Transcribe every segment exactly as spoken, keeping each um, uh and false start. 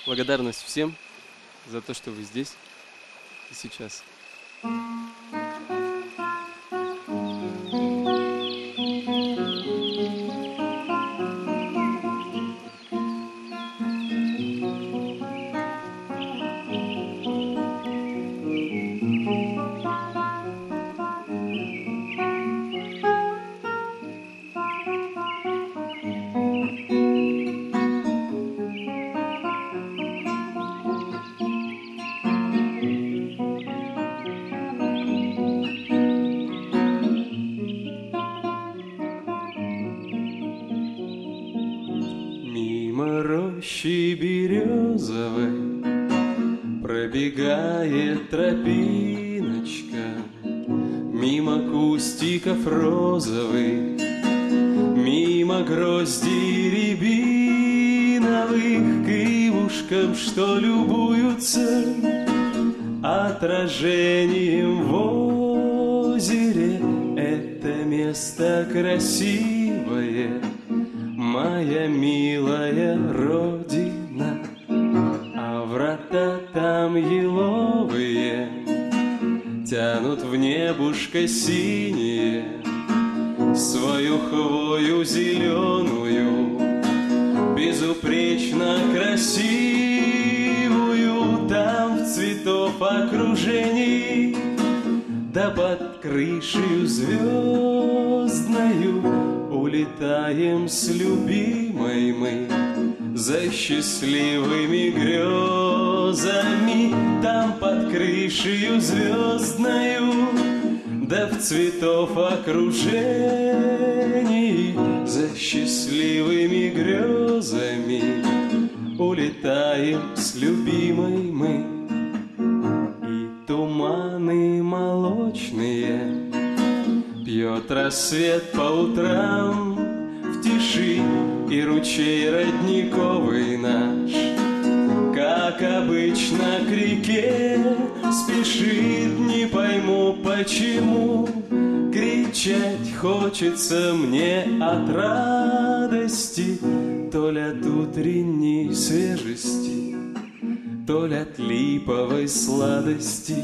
Благодарность всем за то, что вы здесь и сейчас. Мимо рощи березовой пробегает тропиночка, мимо кустиков розовых, мимо грозди рябиновых, к ивушкам, что любуются отражением в озере. Это место красивое, моя милая родина, а врата там еловые тянут в небушко синее свою хвою зеленую, безупречно красивую. Там в цветов окружении, да под крышею звездною улетаем с любимой мы за счастливыми грезами. Там под крышею звездною, да в цветов окружении, за счастливыми грезами улетаем с любимой мы. И туманы молочные пьет рассвет по утрам в тиши, и ручей родниковый наш, как обычно, к реке спешит. Не пойму, почему кричать хочется мне от радости, то ли от утренней свежести, то ли от липовой сладости.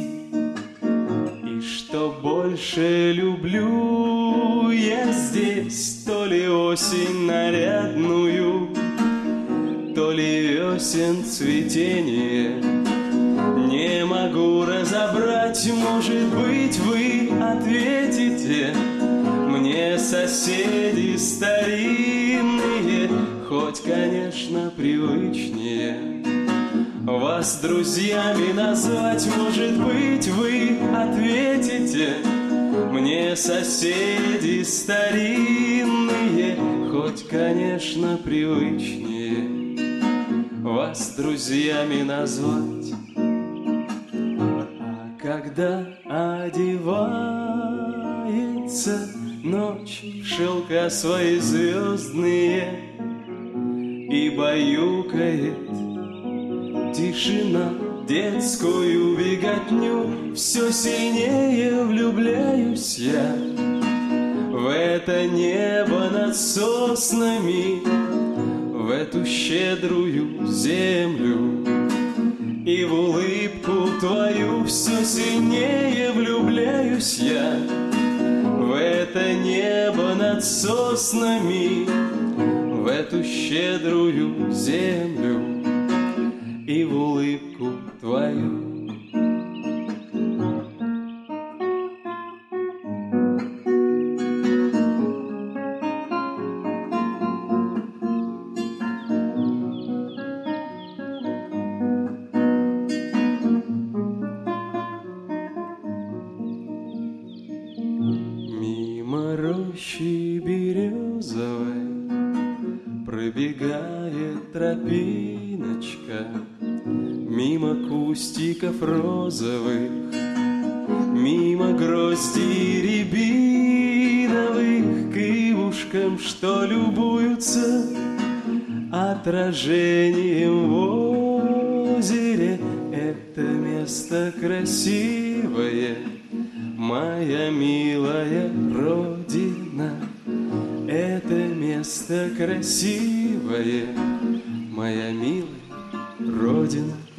Что больше люблю я здесь, то ли осень нарядную, то ли весен цветение. Не могу разобрать, может быть, вы ответите мне, соседи старинные, хоть, конечно, привычнее вас друзьями назвать. Может быть, вы ответите мне, соседи старинные, хоть, конечно, привычнее вас друзьями назвать. А когда одевается ночь в шелка свои звездные и баюкает тишина детскую беготню, все сильнее влюбляюсь я в это небо над соснами, в эту щедрую землю, и в улыбку твою все сильнее влюбляюсь я в это небо над соснами, в эту щедрую землю и в улыбку твою. Мимо рощи березовой пробегает тропиночка, мимо кустиков розовых, мимо грозди рябиновых, к ивушкам, что любуются отражением в озере. Это место красивое, моя милая родина. Это место красивое, моя милая Родина